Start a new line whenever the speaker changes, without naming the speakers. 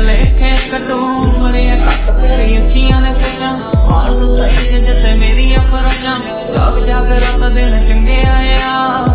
भलेखे कटू मरिया कट तेरी अखियां ने सजा और तू सही जिते मेरी अपरों जाग जाग रात दिन चंगे आया